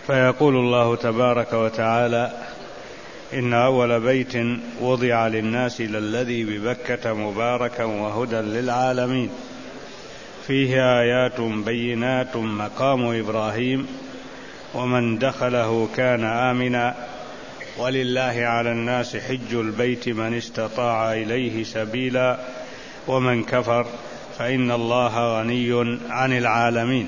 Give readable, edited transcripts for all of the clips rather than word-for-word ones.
فيقول الله تبارك وتعالى: إن أول بيت وضع للناس للذي ببكة مباركا وهدى للعالمين فيه آيات بينات مقام إبراهيم ومن دخله كان آمنا ولله على الناس حج البيت من استطاع إليه سبيلا ومن كفر فإن الله غني عن العالمين.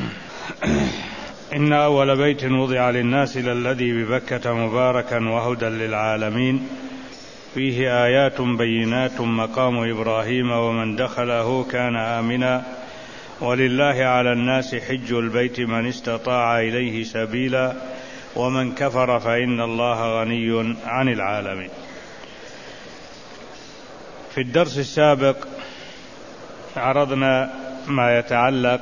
إن أول بيت وضع للناس للذي ببكة مباركا وهدى للعالمين فيه آيات بينات مقام إبراهيم ومن دخله كان آمنا ولله على الناس حج البيت من استطاع إليه سبيلا ومن كفر فإن الله غني عن العالمين. في الدرس السابق عرضنا ما يتعلق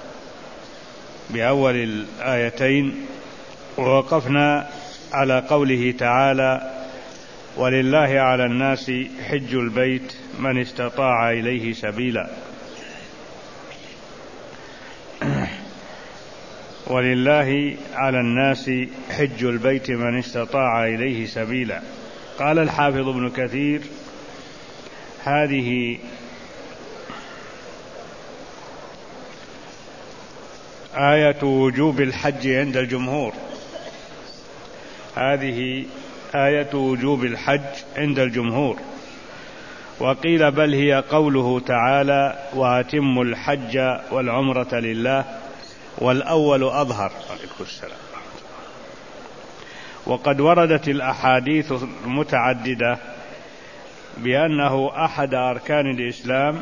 بأول الآيتين ووقفنا على قوله تعالى: ولله على الناس حج البيت من استطاع إليه سبيلا. ولله على الناس حج البيت من استطاع إليه سبيلا. قال الحافظ ابن كثير: هذه آية وجوب الحج عند الجمهور. هذه آية وجوب الحج عند الجمهور. وقيل بل هي قوله تعالى: وأتموا الحج والعمرة لله، والأول أظهر. عليكم السلام. وقد وردت الأحاديث المتعددة بأنه أحد أركان الإسلام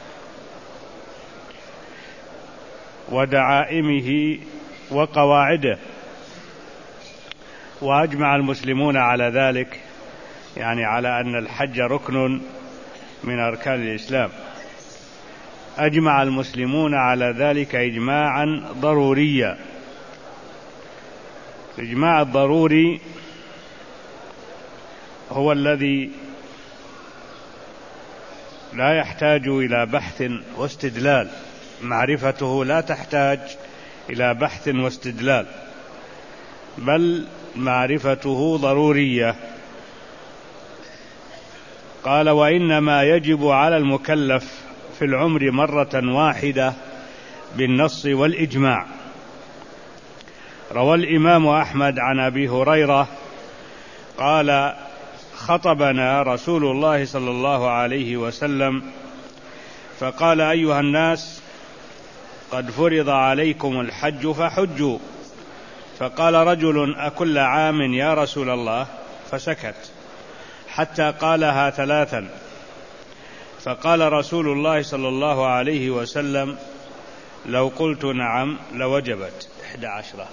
ودعائمه وقواعده، وأجمع المسلمون على ذلك، يعني على أن الحج ركن من أركان الإسلام. أجمع المسلمون على ذلك إجماعا ضروريا. الإجماع الضروري هو الذي لا يحتاج إلى بحث واستدلال، معرفته لا تحتاج إلى بحث واستدلال، بل معرفته ضرورية. قال: وإنما يجب على المكلف في العمر مرة واحدة بالنص والإجماع. روى الإمام أحمد عن أبي هريرة قال: خطبنا رسول الله صلى الله عليه وسلم فقال: أيها الناس، قد فرض عليكم الحج فحجوا. فقال رجل: أكل عام يا رسول الله؟ فسكت حتى قالها ثلاثا. فقال رسول الله صلى الله عليه وسلم: لو قلت نعم لوجبت. 11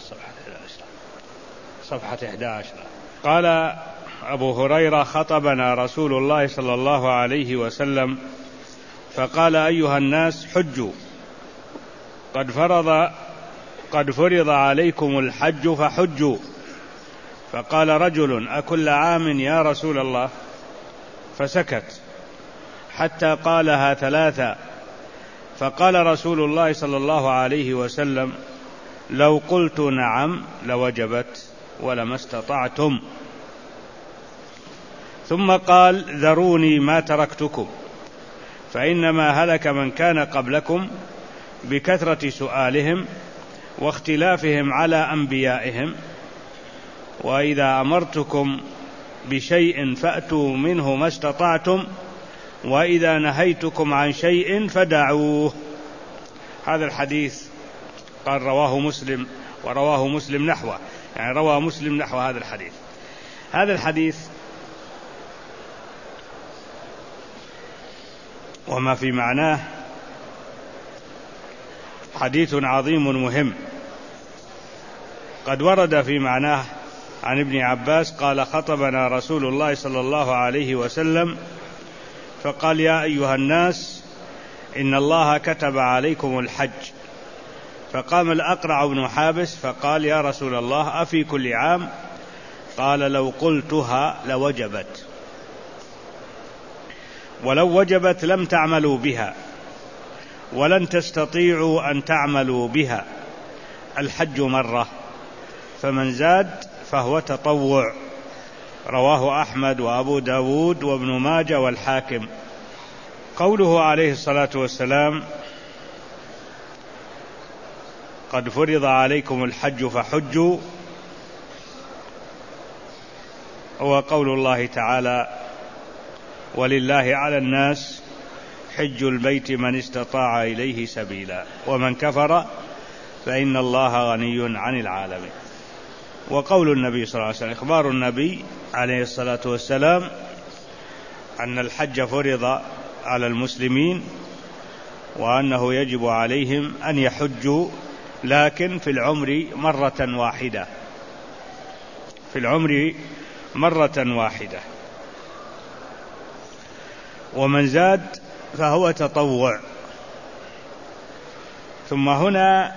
صفحة 11. قال أبو هريرة: خطبنا رسول الله صلى الله عليه وسلم فقال: أيها الناس، حجوا، قد فرض عليكم الحج فحجوا. فقال رجل: أكل عام يا رسول الله؟ فسكت حتى قالها ثلاثا. فقال رسول الله صلى الله عليه وسلم: لو قلت نعم لوجبت ولما استطعتم. ثم قال: ذروني ما تركتكم، فإنما هلك من كان قبلكم بكثرة سؤالهم واختلافهم على أنبيائهم، وإذا أمرتكم بشيء فأتوا منه ما استطعتم، وإذا نهيتكم عن شيء فدعوه. هذا الحديث قال رواه مسلم، ورواه مسلم نحوه، يعني روى مسلم نحو هذا الحديث. هذا الحديث وما في معناه حديث عظيم مهم. قد ورد في معناه عن ابن عباس قال: خطبنا رسول الله صلى الله عليه وسلم فقال: يا أيها الناس، إن الله كتب عليكم الحج. فقام الأقرع بن حابس فقال: يا رسول الله، أفي كل عام؟ قال: لو قلتها لوجبت، ولو وجبت لم تعملوا بها ولن تستطيعوا أن تعملوا بها. الحج مرة، فمن زاد فهو تطوع. رواه أحمد وأبو داود وابن ماجه والحاكم. قوله عليه الصلاة والسلام قد فرض عليكم الحج فحجوا، هو قول الله تعالى ولله على الناس حج البيت من استطاع إليه سبيلا ومن كفر فإن الله غني عن العالمين. وقول النبي صلى الله عليه وسلم، إخبار النبي عليه الصلاة والسلام أن الحج فرض على المسلمين وأنه يجب عليهم أن يحجوا، لكن في العمر مرة واحدة، في العمر مرة واحدة. ومن زاد فهو تطوع. ثم هنا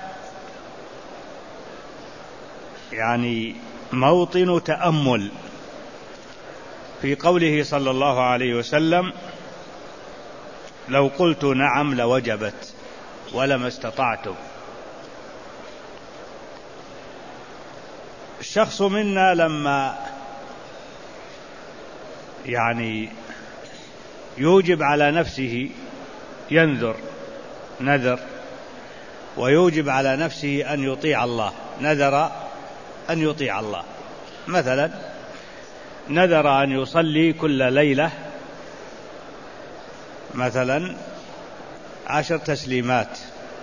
يعني موطن تأمل في قوله صلى الله عليه وسلم لو قلت نعم لوجبت ولما استطعتم. الشخص منا لما يعني يوجب على نفسه ينذر نذر، ويوجب على نفسه أن يطيع الله، نذر أن يطيع الله، مثلا نذر أن يصلي كل ليلة مثلا 10 تسليمات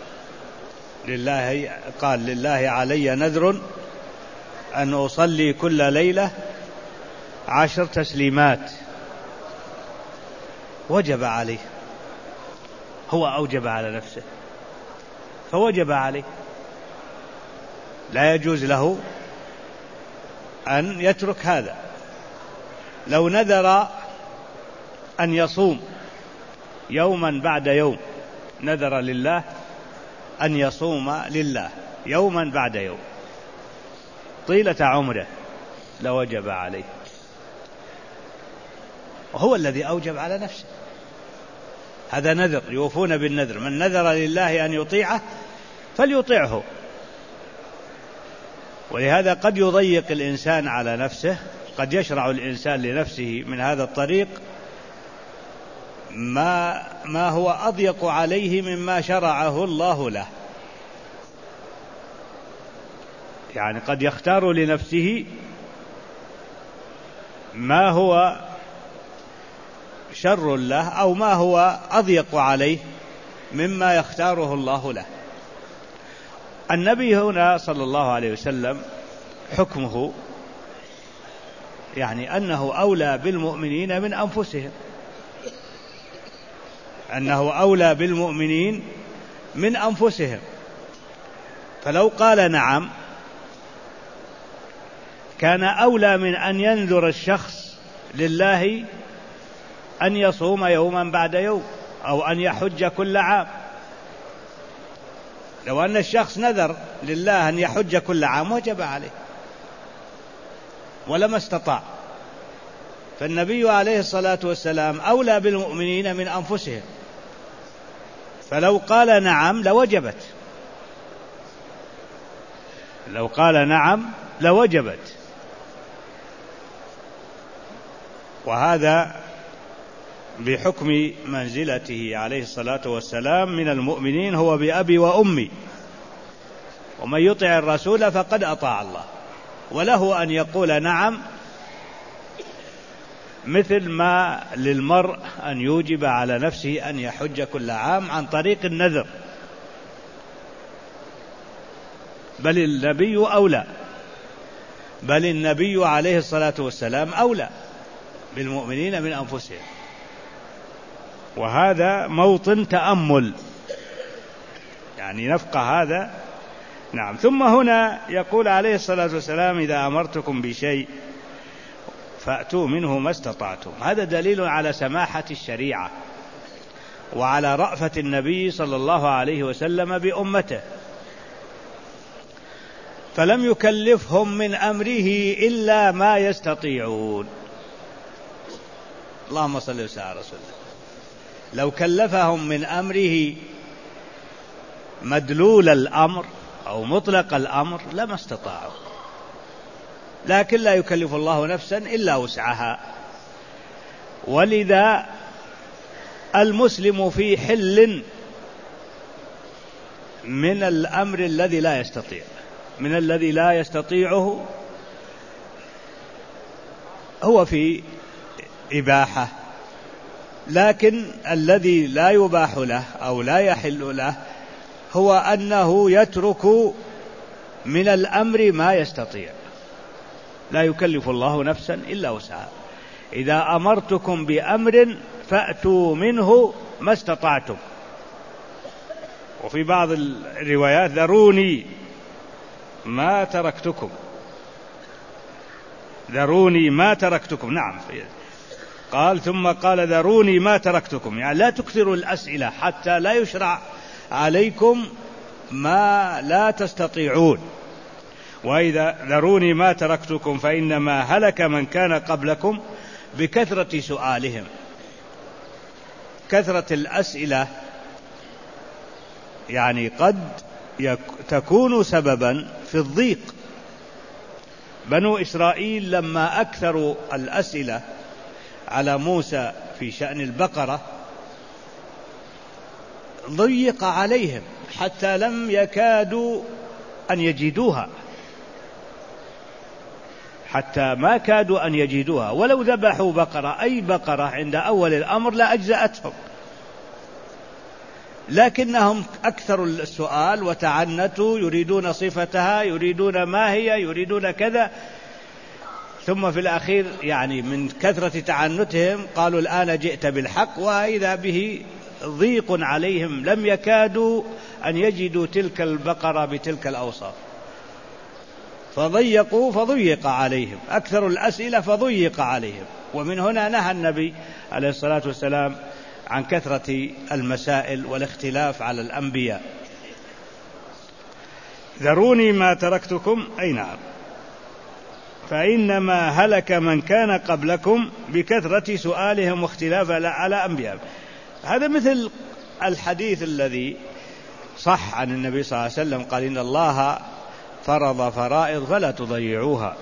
لله، قال لله علي نذر أن أصلي كل ليلة 10 تسليمات، وجب عليه، هو أوجب على نفسه فوجب عليه، لا يجوز له أن يترك هذا. لو نذر أن يصوم يوما بعد يوم، نذر لله أن يصوم لله يوما بعد يوم طيلة عمره لوجب عليه، وهو الذي أوجب على نفسه. هذا نذر، يوفون بالنذر، من نذر لله أن يطيعه فليطيعه. ولهذا قد يضيق الإنسان على نفسه، قد يشرع الإنسان لنفسه من هذا الطريق ما هو أضيق عليه مما شرعه الله له، يعني قد يختار لنفسه ما هو شر له أو ما هو أضيق عليه مما يختاره الله له. النبي هنا صلى الله عليه وسلم حكمه يعني أنه أولى بالمؤمنين من أنفسهم، أنه أولى بالمؤمنين من أنفسهم. فلو قال نعم كان أولى من أن ينذر الشخص لله أن يصوم يوما بعد يوم أو أن يحج كل عام. لو أن الشخص نذر لله أن يحج كل عام وجب عليه ولما استطاع. فالنبي عليه الصلاة والسلام أولى بالمؤمنين من أنفسهم، فلو قال نعم لوجبت، لو قال نعم لوجبت. وهذا بحكم منزلته عليه الصلاة والسلام من المؤمنين، هو بأبي وأمي، ومن يطع الرسول فقد أطاع الله. وله أن يقول نعم، مثل ما للمرء أن يوجب على نفسه أن يحج كل عام عن طريق النذر، بل النبي أولى، بل النبي عليه الصلاة والسلام أولى بالمؤمنين من أنفسهم. وهذا موطن تأمل، يعني نفقه هذا. نعم. ثم هنا يقول عليه الصلاة والسلام إذا أمرتكم بشيء فأتوا منه ما استطعتم. هذا دليل على سماحة الشريعة وعلى رأفة النبي صلى الله عليه وسلم بأمته، فلم يكلفهم من أمره إلا ما يستطيعون. اللهم صل وسلم على رسول الله. لو كلفهم من أمره مدلول الأمر أو مطلق الأمر لما استطاعوا، لكن لا يكلف الله نفسا إلا وسعها. ولذا المسلم في حل من الأمر الذي لا يستطيع، من الذي لا يستطيعه هو في إباحة، لكن الذي لا يباح له أو لا يحل له هو أنه يترك من الأمر ما يستطيع. لا يكلف الله نفسا إلا وسعها. إذا أمرتكم بأمر فأتوا منه ما استطعتم. وفي بعض الروايات ذروني ما تركتكم، ذروني ما تركتكم. نعم، قال ثم قال ذروني ما تركتكم، يعني لا تكثروا الأسئلة حتى لا يشرع عليكم ما لا تستطيعون. وإذا ذروني ما تركتكم فإنما هلك من كان قبلكم بكثرة سؤالهم. كثرة الأسئلة يعني قد تكون سببا في الضيق. بنو إسرائيل لما أكثروا الأسئلة على موسى في شأن البقرة ضيق عليهم حتى لم يكادوا أن يجدوها، حتى ما كادوا أن يجدوها. ولو ذبحوا بقرة، أي بقرة عند أول الأمر لا أجزأتهم، لكنهم أكثروا السؤال وتعنتوا، يريدون صفتها، يريدون ما هي، يريدون كذا. ثم في الأخير يعني من كثرة تعنتهم قالوا الآن جئت بالحق، وإذا به ضيق عليهم، لم يكادوا أن يجدوا تلك البقرة بتلك الأوصاف، فضيقوا فضيق عليهم، أكثر الأسئلة فضيق عليهم. ومن هنا نهى النبي عليه الصلاة والسلام عن كثرة المسائل والاختلاف على الأنبياء. ذروني ما تركتكم، أي نعم، فإنما هلك من كان قبلكم بكثرة سؤالهم واختلاف على أنبياء. هذا مثل الحديث الذي صح عن النبي صلى الله عليه وسلم قال إن الله فرض فرائض فلا تضيعوها،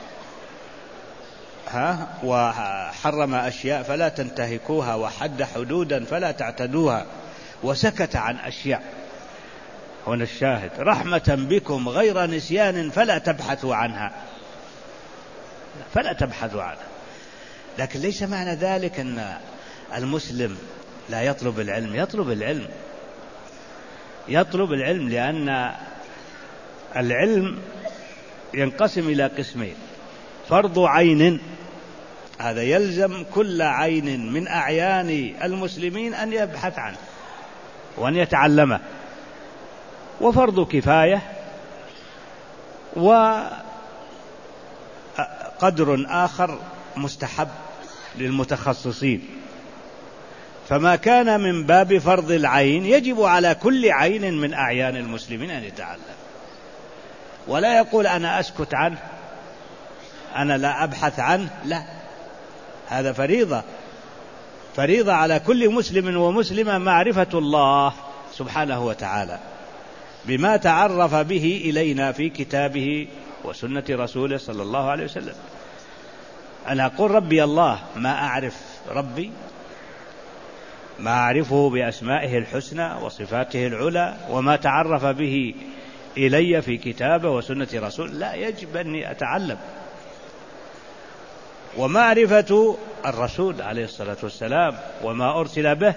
وحرم أشياء فلا تنتهكوها، وحد حدودا فلا تعتدوها، وسكت عن أشياء. هنا الشاهد: رحمة بكم غير نسيان فلا تبحثوا عنها، فلا تبحثوا عنها. لكن ليس معنى ذلك أن المسلم لا يطلب العلم. يطلب العلم، يطلب العلم، لأن العلم ينقسم إلى قسمين: فرض عين، هذا يلزم كل عين من أعيان المسلمين أن يبحث عنه وأن يتعلمه، وفرض كفاية، وقدر آخر مستحب للمتخصصين. فما كان من باب فرض العين يجب على كل عين من أعيان المسلمين أن يتعلم، ولا يقول أنا أسكت عنه، أنا لا أبحث عنه. لا، هذا فريضة، فريضة على كل مسلم ومسلمة معرفة الله سبحانه وتعالى بما تعرف به إلينا في كتابه وسنة رسوله صلى الله عليه وسلم. أنا أقول ربي الله، ما أعرف ربي، ما أعرفه بأسمائه الحسنى وصفاته العلى وما تعرف به إلي في كتابه وسنة رسول، لا، يجب أني أتعلم. ومعرفة الرسول عليه الصلاة والسلام وما أرسل به،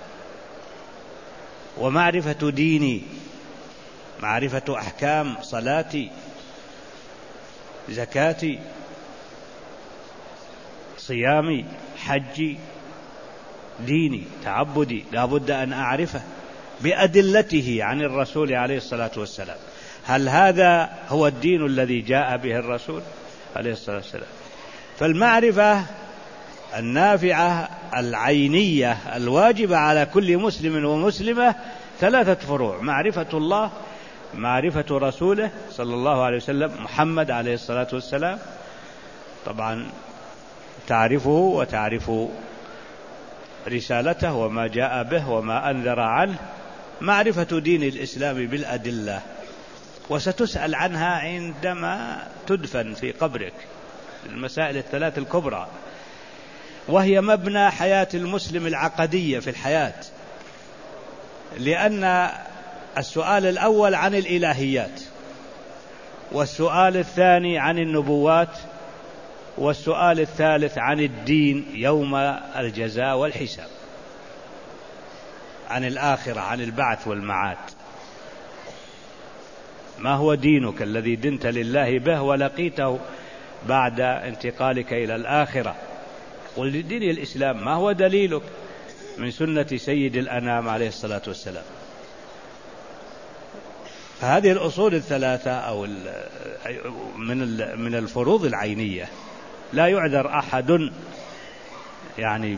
ومعرفة ديني، معرفة أحكام صلاتي، زكاتي، صيامي، حجي، ديني، تعبدي، لا بد أن أعرفه بأدلته عن الرسول عليه الصلاة والسلام. هل هذا هو الدين الذي جاء به الرسول عليه الصلاة والسلام؟ فالمعرفة النافعة العينية الواجبة على كل مسلم ومسلمة ثلاثة فروع: معرفة الله، معرفة رسوله صلى الله عليه وسلم محمد عليه الصلاة والسلام، طبعا تعرفه وتعرف رسالته وما جاء به وما أنذر عنه، معرفة دين الإسلام بالأدلة، وستسأل عنها عندما تدفن في قبرك، المسائل الثلاث الكبرى، وهي مبنى حياة المسلم العقدية في الحياة، لأن السؤال الأول عن الإلهيات، والسؤال الثاني عن النبوات، والسؤال الثالث عن الدين يوم الجزاء والحساب، عن الآخرة، عن البعث والمعاد. ما هو دينك الذي دنت لله به ولقيته بعد انتقالك إلى الآخرة؟ قل دين الإسلام. ما هو دليلك؟ من سنة سيد الأنام عليه الصلاة والسلام. فهذه الأصول الثلاثة أو من الفروض العينية لا يعذر أحد يعني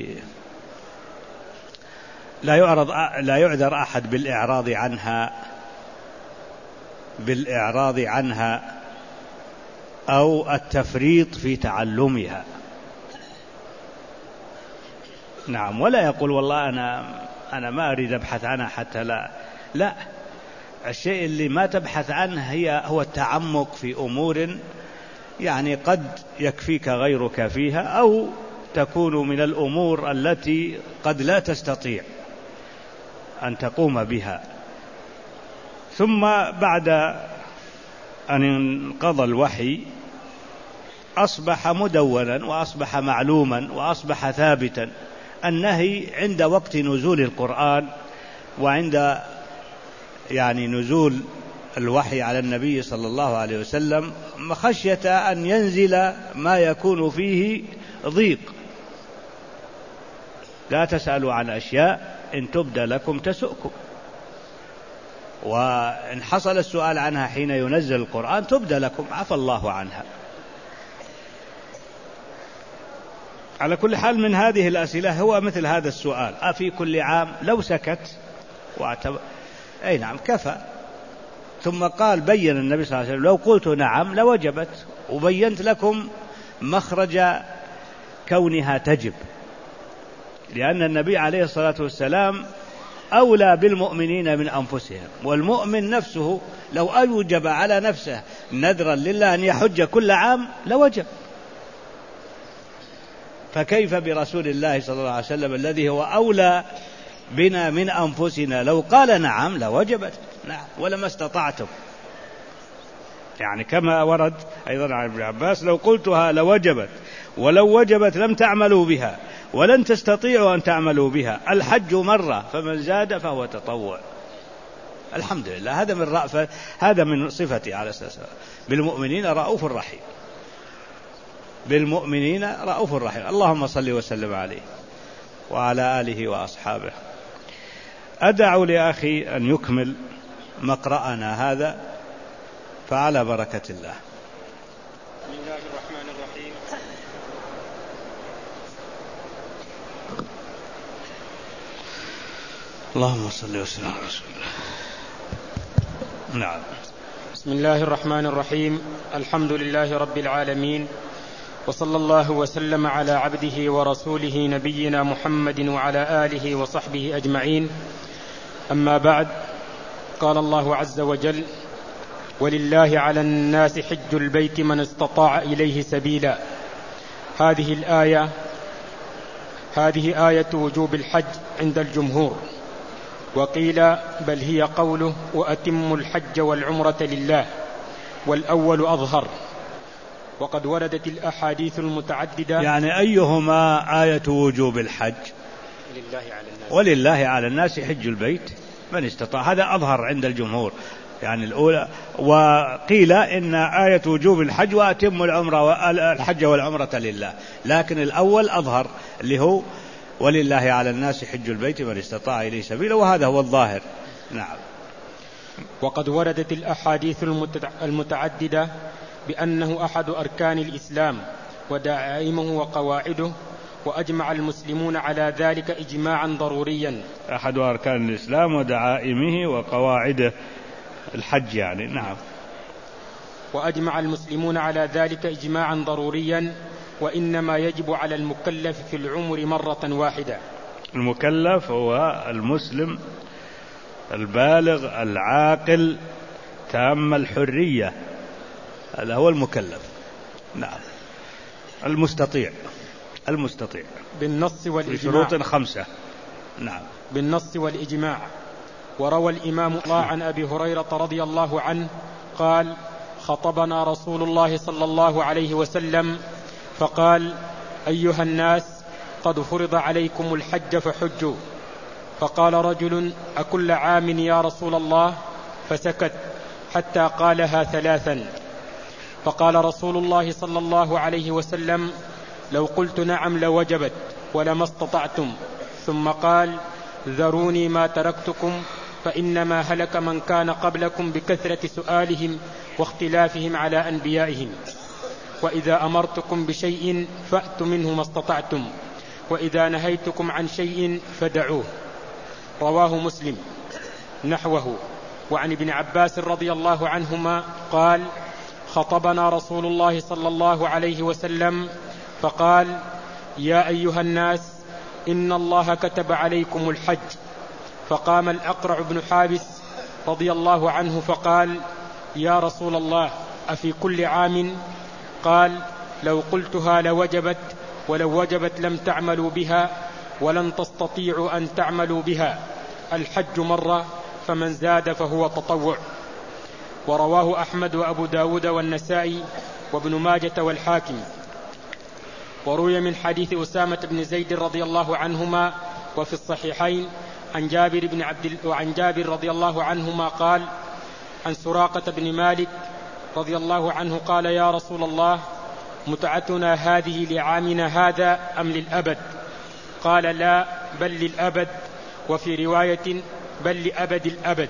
لا يعذر أحد بالإعراض عنها أو التفريط في تعلمها. نعم، ولا يقول والله أنا ما أريد أبحث عنها حتى لا. الشيء اللي ما تبحث عنه هو التعمق في أمور يعني قد يكفيك غيرك فيها، أو تكون من الأمور التي قد لا تستطيع أن تقوم بها. ثم بعد أن انقضى الوحي أصبح مدونا وأصبح معلوما وأصبح ثابتا النهي عند وقت نزول القرآن وعند يعني نزول الوحي على النبي صلى الله عليه وسلم، خشية أن ينزل ما يكون فيه ضيق. لا تسألوا عن أشياء إن تبد لكم تسؤكم، وإن حصل السؤال عنها حين ينزل القرآن تبد لكم عفى الله عنها. على كل حال من هذه الأسئلة هو مثل هذا السؤال: أفي كل عام؟ لو سكت أي نعم كفى. ثم قال بين النبي صلى الله عليه وسلم: لو قلت نعم لوجبت، وبينت لكم مخرج كونها تجب، لأن النبي عليه الصلاة والسلام أولى بالمؤمنين من أنفسهم، والمؤمن نفسه لو أوجب على نفسه نذرا لله أن يحج كل عام لوجب، فكيف برسول الله صلى الله عليه وسلم الذي هو أولى بنا من أنفسنا؟ لو قال نعم لوجبت، نعم، ولما استطعتم. يعني كما ورد أيضا عن ابن عباس: لو قلتها لوجبت، ولو وجبت لم تعملوا بها، ولن تستطيعوا أن تعملوا بها. الحج مرة، فمن زاد فهو تطوع. الحمد لله، هذا من رأفة، هذا من صفتي عليه الصلاة والسلام: بالمؤمنين رؤوف رحيم، بالمؤمنين رؤوف رحيم. اللهم صل وسلم عليه وعلى آله وأصحابه. أدع لأخي أن يكمل مقرأنا هذا، فعلى بركة الله. بسم الله الرحمن الرحيم. اللهم صل وسلم على رسول الله. نعم. بسم الله الرحمن الرحيم. الحمد لله رب العالمين، وصلى الله وسلم على عبده ورسوله نبينا محمد وعلى آله وصحبه أجمعين. أما بعد، قال الله عز وجل: ولله على الناس حج البيت من استطاع إليه سبيلا. هذه آية وجوب الحج عند الجمهور، وقيل بل هي قوله: وأتموا الحج والعمرة لله، والأول أظهر. وقد وردت الأحاديث المتعددة. يعني أيهما آية وجوب الحج؟ ولله على الناس حج البيت من استطاع، هذا أظهر عند الجمهور، يعني الأولى. وقيل إن آية وجوب الحج وأتم الحج والعمرة لله، لكن الأول أظهر اللي هو ولله على الناس حج البيت من استطاع إليه سبيلا، وهذا هو الظاهر. نعم. وقد وردت الأحاديث المتعددة بأنه أحد أركان الإسلام ودعائمه وقواعده، وأجمع المسلمون على ذلك إجماعا ضروريا. أحد أركان الإسلام ودعائمه وقواعده، الحج يعني. نعم. وأجمع المسلمون على ذلك إجماعا ضروريا، وإنما يجب على المكلف في العمر مرة واحدة. المكلف هو المسلم البالغ العاقل تام الحرية، هذا هو المكلف. نعم. المستطيع بالنص والإجماع. بشروط 5. نعم. بالنص والإجماع. وروى الإمام عن أبي هريرة رضي الله عنه قال: خطبنا رسول الله صلى الله عليه وسلم فقال: أيها الناس، قد فرض عليكم الحج فحجوا. فقال رجل: أكل عام يا رسول الله؟ فسكت حتى قالها 3. فقال رسول الله صلى الله عليه وسلم: لو قلت نعم لوجبت ولما استطعتم. ثم قال: ذروني ما تركتكم، فإنما هلك من كان قبلكم بكثرة سؤالهم واختلافهم على أنبيائهم. وإذا أمرتكم بشيء فأتوا منه ما استطعتم، وإذا نهيتكم عن شيء فدعوه. رواه مسلم نحوه. وعن ابن عباس رضي الله عنهما قال: خطبنا رسول الله صلى الله عليه وسلم فقال: يا أيها الناس، إن الله كتب عليكم الحج. فقام الأقرع بن حابس رضي الله عنه فقال: يا رسول الله، أفي كل عام؟ قال: لو قلتها لوجبت، ولو وجبت لم تعملوا بها، ولن تستطيعوا أن تعملوا بها. الحج مرة، فمن زاد فهو تطوع. ورواه أحمد وأبو داود والنسائي وابن ماجة والحاكم. وروي من حديث أسامة بن زيد رضي الله عنهما وفي الصحيحين عن جابر رضي الله عنهما قال: عن سراقة بن مالك رضي الله عنه قال: يا رسول الله، متعتنا هذه لعامنا هذا أم للأبد؟ قال: لا، بل للأبد. وفي رواية: بل لأبد الأبد.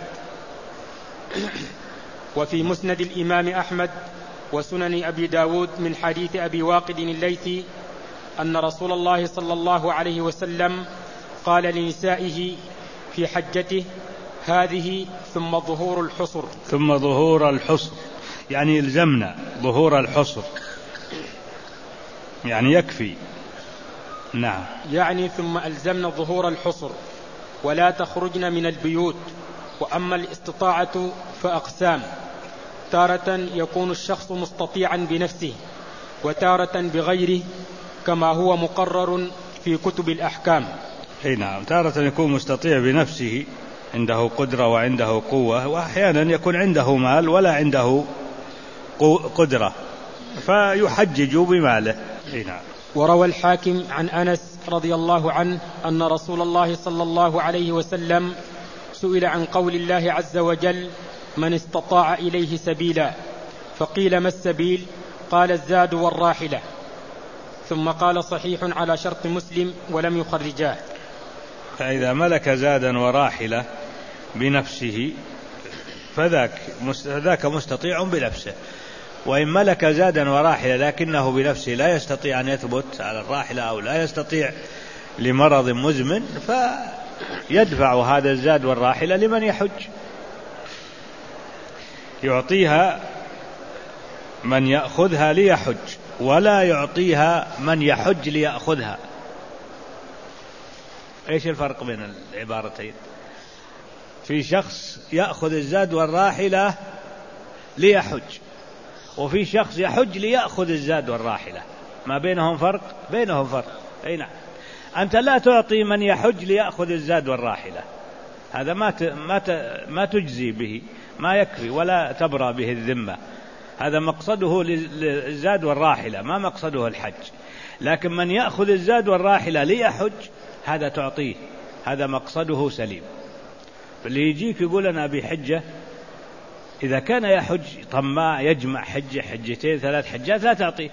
وفي مسند الإمام أحمد وسنن أبي داود من حديث أبي واقد الليثي أن رسول الله صلى الله عليه وسلم قال لنسائه في حجته: هذه ثم ظهور الحصر. ثم ظهور الحصر يعني يلزمنا ظهور الحصر، يعني يكفي. نعم. يعني ثم ألزمنا ظهور الحصر ولا تخرجن من البيوت. وأما الاستطاعة فأقسام: تارة يكون الشخص مستطيعا بنفسه، وتارة بغيره، كما هو مقرر في كتب الأحكام. نعم. تارة يكون مستطيع بنفسه، عنده قدرة وعنده قوة، وأحيانا يكون عنده مال ولا عنده قدرة فيحجج بماله. نعم. وروى الحاكم عن أنس رضي الله عنه أن رسول الله صلى الله عليه وسلم سئل عن قول الله عز وجل: من استطاع إليه سبيلا. فقيل: ما السبيل؟ قال: الزاد والراحلة. ثم قال: صحيح على شرط مسلم ولم يخرجاه. فإذا ملك زادا وراحلة بنفسه فذاك مستطيع بنفسه. وإن ملك زادا وراحلة لكنه بنفسه لا يستطيع أن يثبت على الراحلة أو لا يستطيع لمرض مزمن، فيدفع هذا الزاد والراحلة لمن يحج، يعطيها من يأخذها ليحج، ولا يعطيها من يحج ليأخذها. ايش الفرق بين العبارتين؟ في شخص يأخذ الزاد والراحلة ليحج، وفي شخص يحج ليأخذ الزاد والراحلة. ما بينهم فرق؟ بينهم فرق. أي نعم. أنت لا تعطي من يحج ليأخذ الزاد والراحلة، هذا ما تجزي به، ما يكفي ولا تبرى به الذمة. هذا مقصده للزاد والراحلة، ما مقصده الحج. لكن من يأخذ الزاد والراحلة ليحج هذا تعطيه، هذا مقصده سليم. اللي يجيك يقول أنا أبي حجة، إذا كان يحج طماع يجمع حجة حجتين 3 حجات لا تعطيه،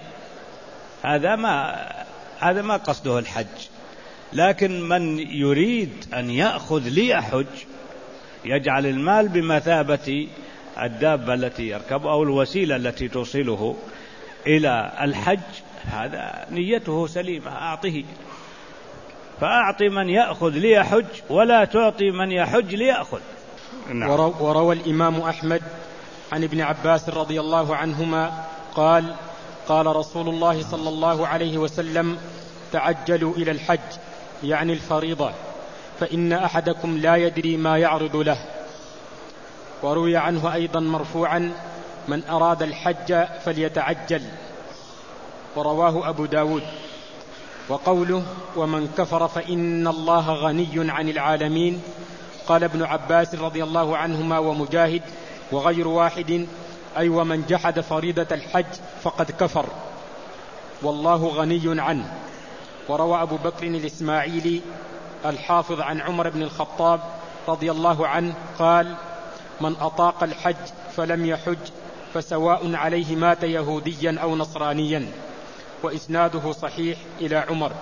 هذا ما قصده الحج. لكن من يريد أن يأخذ ليحج يجعل المال بمثابة الدابة التي يركب أو الوسيلة التي توصله إلى الحج، هذا نيته سليمة، أعطه. فأعطي من يأخذ ليحج ولا تعطي من يحج ليأخذ. نعم. وروى الإمام أحمد عن ابن عباس رضي الله عنهما قال: قال رسول الله صلى الله عليه وسلم: تعجلوا إلى الحج، يعني الفريضة، فإن أحدكم لا يدري ما يعرض له. وروي عنه أيضا مرفوعا: من أراد الحج فليتعجل. ورواه أبو داود. وقوله ومن كفر فإن الله غني عن العالمين، قال ابن عباس رضي الله عنهما ومجاهد وغير واحد أي ومن جحد فريضة الحج فقد كفر والله غني عنه. وروى أبو بكر الإسماعيلي الحافظ عن عمر بن الخطاب رضي الله عنه قال من أطاق الحج فلم يحج فسواء عليه مات يهوديا أو نصرانيا، وإسناده صحيح إلى عمر.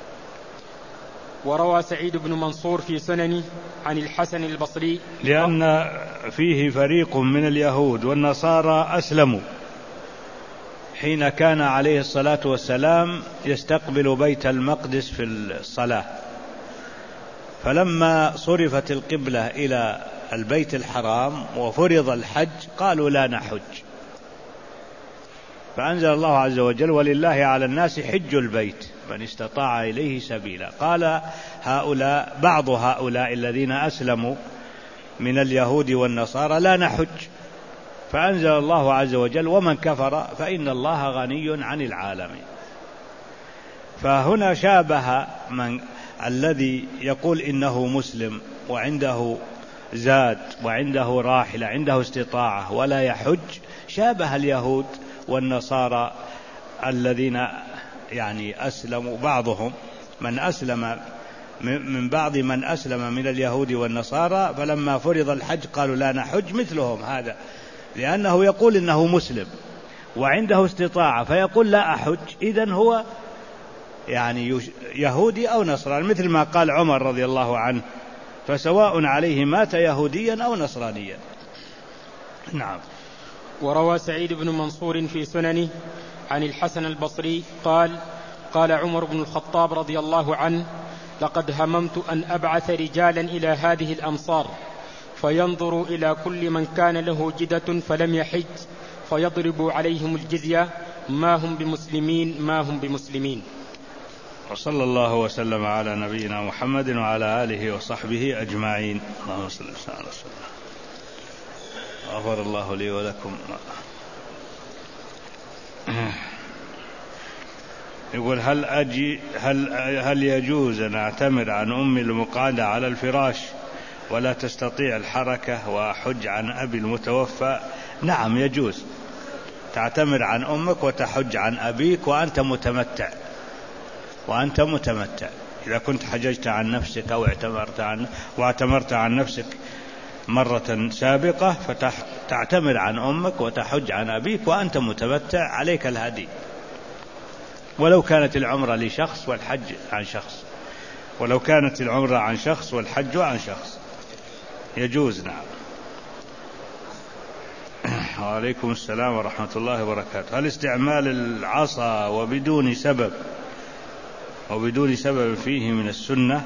وروى سعيد بن منصور في سننه عن الحسن البصري لأن فيه فريق من اليهود والنصارى أسلموا حين كان عليه الصلاة والسلام يستقبل بيت المقدس في الصلاة، فلما صرفت القبلة إلى البيت الحرام وفرض الحج قالوا لا نحج، فأنزل الله عز وجل ولله على الناس حج البيت من استطاع إليه سبيلا. قال هؤلاء بعض هؤلاء الذين أسلموا من اليهود والنصارى لا نحج، فأنزل الله عز وجل ومن كفر فإن الله غني عن العالمين. فهنا شابه من الذي يقول إنه مسلم وعنده زاد وعنده راحلة عنده استطاعة ولا يحج، شابه اليهود والنصارى الذين يعني أسلموا بعضهم من أسلم من بعض من أسلم من اليهود والنصارى فلما فرض الحج قالوا لا نحج مثلهم هذا، لأنه يقول إنه مسلم وعنده استطاعة فيقول لا أحج، إذن هو يعني يهودي أو نصراني، مثل ما قال عمر رضي الله عنه فسواء عليه مات يهوديا أو نصرانيا. نعم. وروى سعيد بن منصور في سننه عن الحسن البصري قال قال عمر بن الخطاب رضي الله عنه لقد هممت أن أبعث رجالا إلى هذه الأمصار فينظروا إلى كل من كان له جدة فلم يحج فيضربوا عليهم الجزية ما هم بمسلمين. وصلى الله وسلم على نبينا محمد وعلى آله وصحبه أجمعين. اللهم صل وسلم. غفر الله لي ولكم. يقول هل يجوز أن أعتمر عن أمي المقعدة على الفراش ولا تستطيع الحركة وأحج عن أبي المتوفى؟ نعم يجوز تعتمر عن أمك وتحج عن أبيك وأنت متمتع إذا كنت حججت عن نفسك أو واعتمرت عن نفسك مرة سابقة فتعتمر عن أمك وتحج عن أبيك وأنت متمتع، عليك الهدي، ولو كانت العمرة لشخص والحج عن شخص، ولو كانت العمرة عن شخص والحج عن شخص يجوز. نعم. وعليكم السلام ورحمة الله وبركاته. هل استعمال العصا وبدون سبب فيه من السنة؟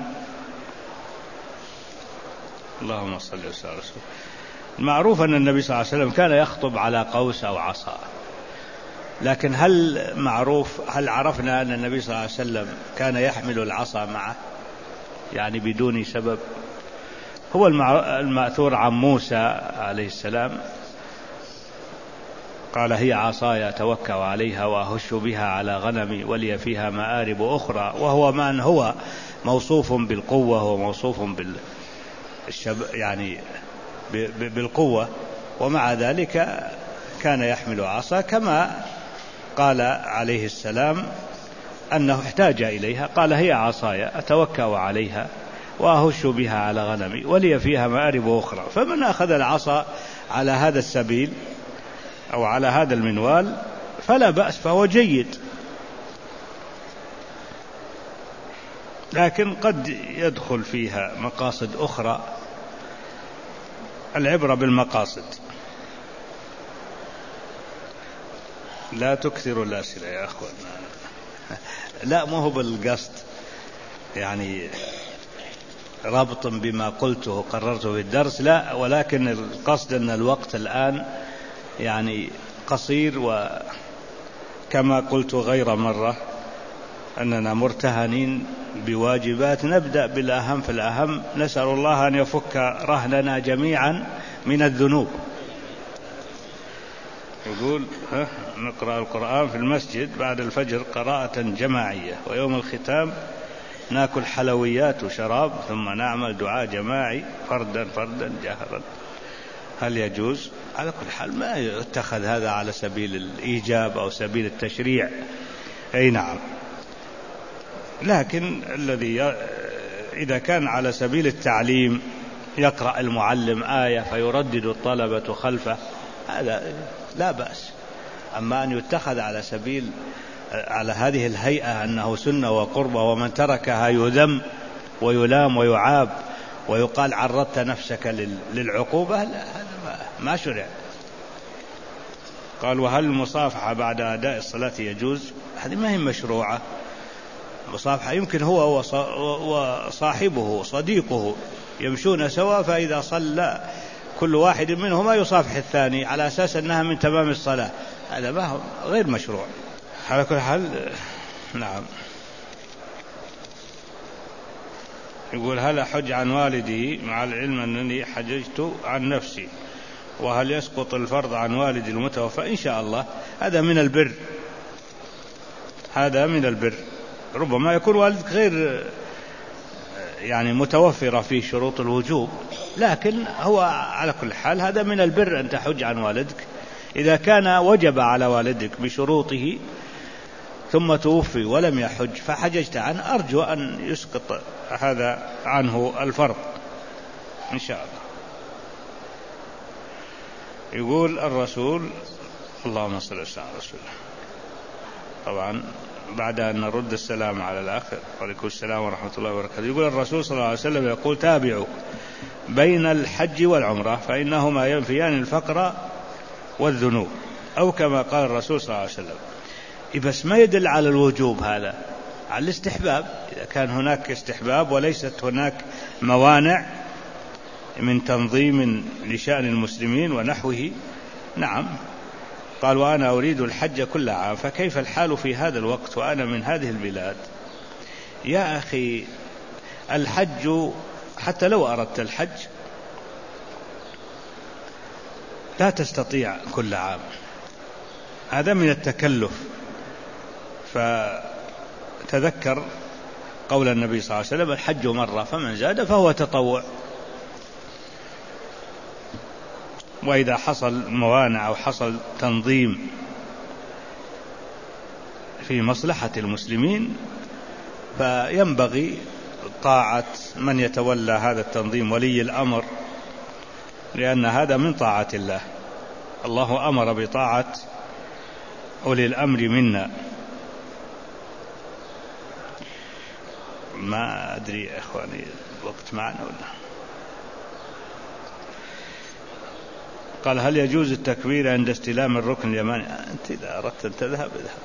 اللهم صل وسلم على رسول. المعروف أن النبي صلى الله عليه وسلم كان يخطب على قوس أو عصا، لكن هل عرفنا أن النبي صلى الله عليه وسلم كان يحمل العصا معه يعني بدون سبب؟ هو المأثور عن موسى عليه السلام قال هي عصاي أتوكأ عليها وأهش بها على غنمي ولي فيها مآرب أخرى، وهو من هو موصوف بالقوة وموصوف يعني بالقوة، ومع ذلك كان يحمل عصا كما قال عليه السلام أنه احتاج إليها، قال هي عصاي أتوكأ عليها وأهش بها على غنمي ولي فيها مآرب أخرى. فمن أخذ العصا على هذا السبيل أو على هذا المنوال فلا بأس، فهو جيد، لكن قد يدخل فيها مقاصد أخرى. العبرة بالمقاصد. لا تكثروا الأسئلة يا أخوان. لا مو بالقصد يعني ربط بما قلته قررته في الدرس، لا، ولكن القصد أن الوقت الآن يعني قصير، وكما قلت غير مرة أننا مرتهنين بواجبات، نبدأ بالأهم فالأهم. نسأل الله أن يفك رهننا جميعا من الذنوب. يقول نقرأ القرآن في المسجد بعد الفجر قراءة جماعية، ويوم الختام ناكل حلويات وشراب، ثم نعمل دعاء جماعي فردا جهرا، هل يجوز؟ على كل حال ما يتخذ هذا على سبيل الإيجاب أو سبيل التشريع، أي نعم، لكن الذي إذا كان على سبيل التعليم يقرأ المعلم آية فيردد الطلبة خلفه، هذا لا بأس. أما أن يتخذ على سبيل على هذه الهيئة أنه سنة وقربة، ومن تركها يذم ويلام ويعاب ويقال عرضت نفسك للعقوبة، لا، هذا ما شرع. قال وهل المصافحة بعد أداء الصلاة يجوز؟ هذه ما هي مشروعة. المصافحة يمكن هو وصاحبه صديقه يمشون سوا، فإذا صلى كل واحد منهما يصافح الثاني على أساس أنها من تمام الصلاة، هذا ما هو غير مشروع على كل حال. نعم. يقول هل أحج عن والدي مع العلم أنني حججت عن نفسي، وهل يسقط الفرض عن والدي المتوفى؟ إن شاء الله هذا من البر، هذا من البر. ربما يكون والدك غير يعني متوفرة في شروط الوجوب، لكن هو على كل حال هذا من البر أن تحج عن والدك. إذا كان وجب على والدك بشروطه ثم توفي ولم يحج فحججت عنه، أرجو أن يسقط هذا عنه الفرض إن شاء الله. يقول الرسول، اللهم صل وسلم على رسوله، طبعا بعد أن نرد السلام على الآخر، وعليكم السلام ورحمة الله وبركاته. يقول الرسول صلى الله عليه وسلم يقول تابعوا بين الحج والعمرة فإنهما ينفيان الفقر والذنوب، أو كما قال الرسول صلى الله عليه وسلم. بس ما يدل على الوجوب، هذا على الاستحباب. إذا كان هناك استحباب وليست هناك موانع من تنظيم لشأن المسلمين ونحوه، نعم. قال وأنا أريد الحج كل عام، فكيف الحال في هذا الوقت وأنا من هذه البلاد؟ يا أخي الحج حتى لو أردت الحج لا تستطيع كل عام، هذا من التكلف. فتذكر قول النبي صلى الله عليه وسلم الحج مرة فمن زاد فهو تطوع. وإذا حصل موانع أو حصل تنظيم في مصلحة المسلمين فينبغي طاعة من يتولى هذا التنظيم، ولي الأمر، لأن هذا من طاعة الله. الله أمر بطاعة أولي الأمر منا. ما أدري يا إخواني الوقت معنا ولا. قال هل يجوز التكبير عند استلام الركن اليماني؟ أنت إذا أردت أن تذهب اذهب.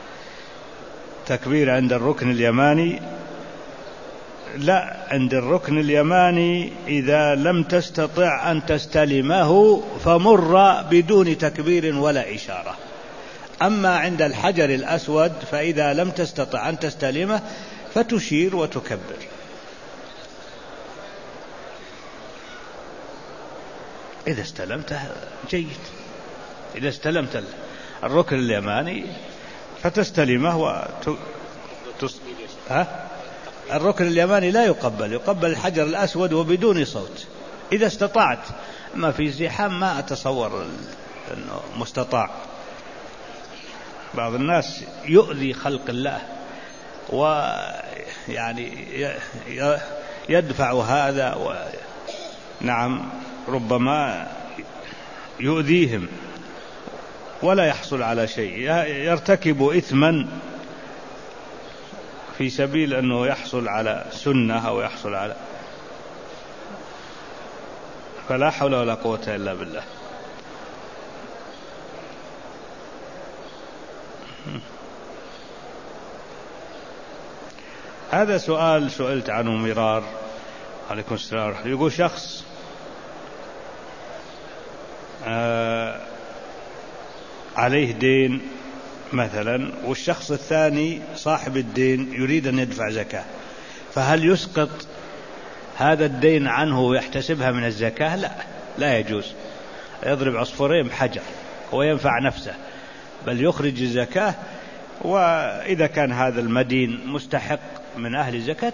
تكبير عند الركن اليماني لا، عند الركن اليماني إذا لم تستطع أن تستلمه فمر بدون تكبير ولا إشارة. أما عند الحجر الأسود فإذا لم تستطع أن تستلمه فتشير وتكبر. إذا استلمته جيد، إذا استلمت الركن اليماني فتستلمه الركن اليماني لا يقبل الحجر الأسود وبدون صوت إذا استطعت. ما في زحام ما أتصور أنه مستطاع. بعض الناس يؤذي خلق الله ويعني يدفع هذا نعم ربما يؤذيهم ولا يحصل على شيء، يرتكب إثما في سبيل أنه يحصل على سنة أو يحصل على، فلا حول ولا قوة إلا بالله. هذا سؤال سئلت عنه مرار. عليكم السلام. يقول شخص عليه دين مثلا، والشخص الثاني صاحب الدين يريد أن يدفع زكاة، فهل يسقط هذا الدين عنه ويحتسبها من الزكاة؟ لا يجوز. يضرب عصفورين بحجر. هو ينفع نفسه، بل يخرج الزكاة، وإذا كان هذا المدين مستحق من أهل الزكاة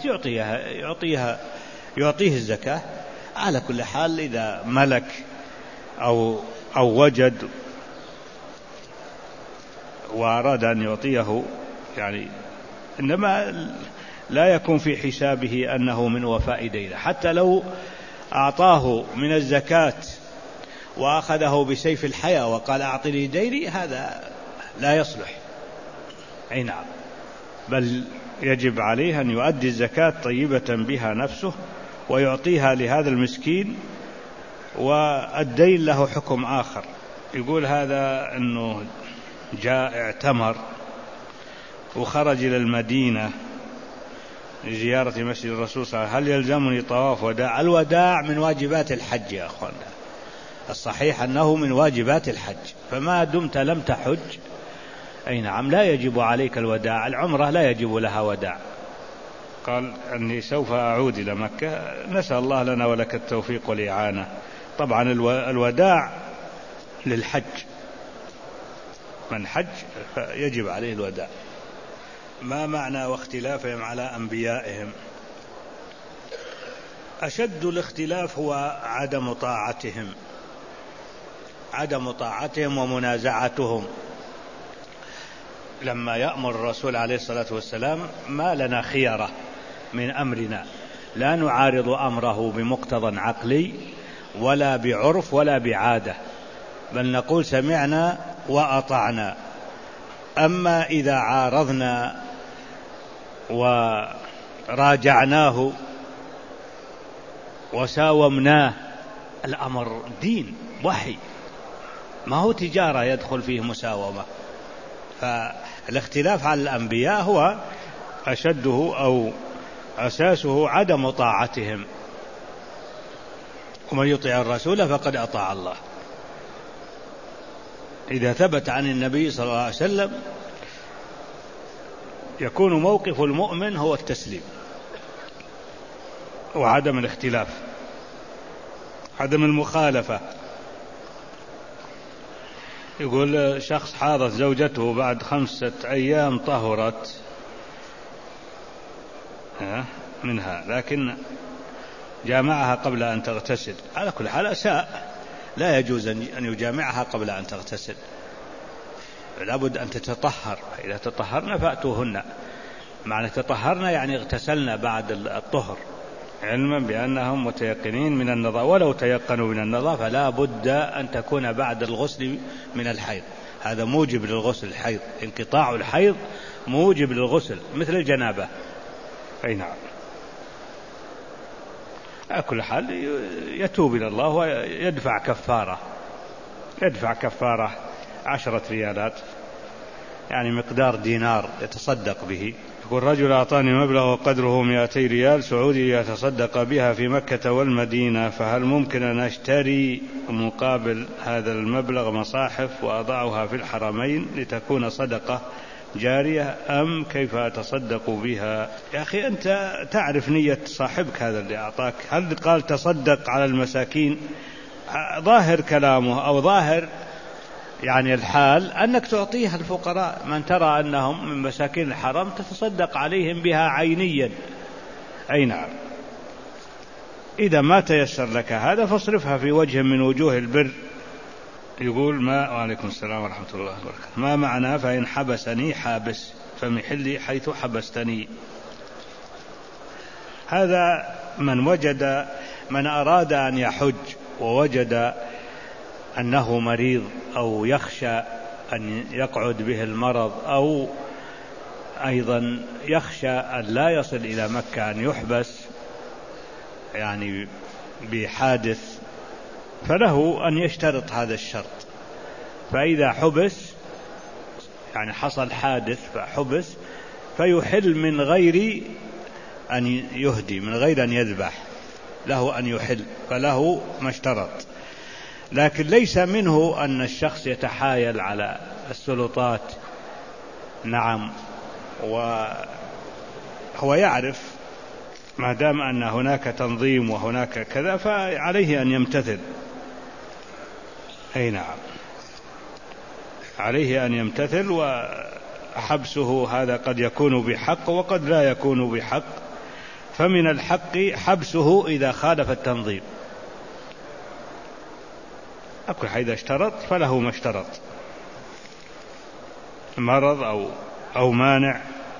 يعطيه الزكاة. على كل حال إذا ملك أو وجد وأراد أن يعطيه يعني، إنما لا يكون في حسابه أنه من وفاء دينه، حتى لو أعطاه من الزكاة وأخذه بسيف الحياة وقال أعطني ديني، هذا لا يصلح. أي نعم، بل يجب عليه أن يؤدي الزكاة طيبة بها نفسه ويعطيها لهذا المسكين، والدين له حكم آخر. يقول هذا أنه جاء اعتمر وخرج إلى المدينة لزيارة مسجد الرسول صلى الله عليه وسلم، هل يلزمني طواف وداع؟ الوداع من واجبات الحج يا أخوانا، الصحيح أنه من واجبات الحج، فما دمت لم تحج أي نعم لا يجب عليك الوداع. العمرة لا يجب لها وداع. قال أني سوف أعود إلى مكة، نسأل الله لنا ولك التوفيق والإعانة. طبعا الوداع للحج، من حج يجب عليه الوداع. ما معنى واختلافهم على أنبيائهم؟ أشد الاختلاف هو عدم طاعتهم ومنازعتهم. لما يأمر الرسول عليه الصلاة والسلام ما لنا خيرة من أمرنا، لا نعارض أمره بمقتضى عقلي ولا بعرف ولا بعادة، بل نقول سمعنا وأطعنا. أما إذا عارضنا وراجعناه وساومناه، الأمر دين وحي، ما هو تجارة يدخل فيه مساومة. فالاختلاف على الأنبياء هو أشده أو أساسه عدم طاعتهم، ومن يطيع الرسول فقد أطاع الله. إذا ثبت عن النبي صلى الله عليه وسلم يكون موقف المؤمن هو التسليم وعدم الاختلاف، عدم المخالفة. يقول شخص حاضت زوجته بعد 5 أيام طهرت منها، لكن جامعها قبل أن تغتسل. على كل حال أساء، لا يجوز أن يجامعها قبل أن تغتسل، لابد أن تتطهر. إذا تطهرنا فأتوهن، معنى تطهرنا يعني اغتسلنا بعد الطهر، علما بأنهم متيقنين من النظافة، ولو تيقنوا من النظافة فلا بد أن تكون بعد الغسل من الحيض، هذا موجب للغسل. الحيض، انقطاع الحيض موجب للغسل مثل الجنابة. أي نعم. على كل حال يتوب إلى الله ويدفع كفارة 10 ريالات، يعني مقدار دينار يتصدق به. يقول رجل أعطاني مبلغ قدره 200 ريال سعودي يتصدق بها في مكة والمدينة، فهل ممكن أن أشتري مقابل هذا المبلغ مصاحف وأضعها في الحرمين لتكون صدقة جارية، أم كيف أتصدق بها؟ يا أخي أنت تعرف نية صاحبك هذا اللي أعطاك، هل قال تصدق على المساكين؟ ظاهر كلامه أو ظاهر يعني الحال أنك تعطيها الفقراء، من ترى أنهم من مساكين الحرم تتصدق عليهم بها عينيا. أي نعم. إذا ما تيسر لك هذا فاصرفها في وجه من وجوه البر. يقول وعليكم السلام ورحمة الله وبركاته. ما معنى فإن حبسني حابس فمحلي حيث حبستني؟ هذا من أراد أن يحج ووجد أنه مريض أو يخشى أن يقعد به المرض، أو أيضا يخشى أن لا يصل إلى مكة، أن يحبس يعني بحادث، فله أن يشترط هذا الشرط. فإذا حبس يعني حصل حادث فحبس، فيحل من غير أن يهدي، من غير أن يذبح، له أن يحل، فله ما اشترط. لكن ليس منه أن الشخص يتحايل على السلطات. نعم، وهو يعرف ما دام أن هناك تنظيم وهناك كذا فعليه أن يمتثل. أي نعم. عليه أن يمتثل، وحبسه هذا قد يكون بحق وقد لا يكون بحق، فمن الحق حبسه إذا خالف التنظيم. أقول إذا اشترط فله ما اشترط، مرض أو مانع.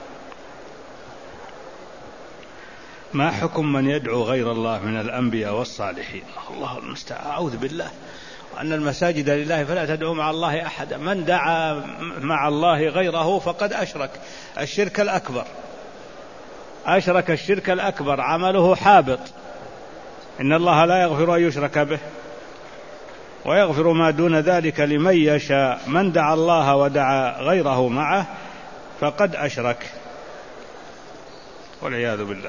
ما حكم من يدعو غير الله من الأنبياء والصالحين؟ الله المستعان، أعوذ بالله، وأن المساجد لله فلا تدعو مع الله أحدا. من دعا مع الله غيره فقد أشرك الشرك الأكبر، أشرك الشرك الأكبر، عمله حابط. إن الله لا يغفر أن يشرك به ويغفر ما دون ذلك لمن يشاء. من دعا الله ودعا غيره معه فقد أشرك، والعياذ بالله.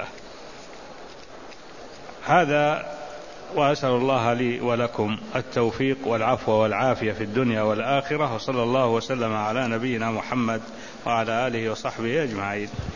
هذا، وأسأل الله لي ولكم التوفيق والعفو والعافية في الدنيا والآخرة، وصلى الله وسلم على نبينا محمد وعلى آله وصحبه أجمعين.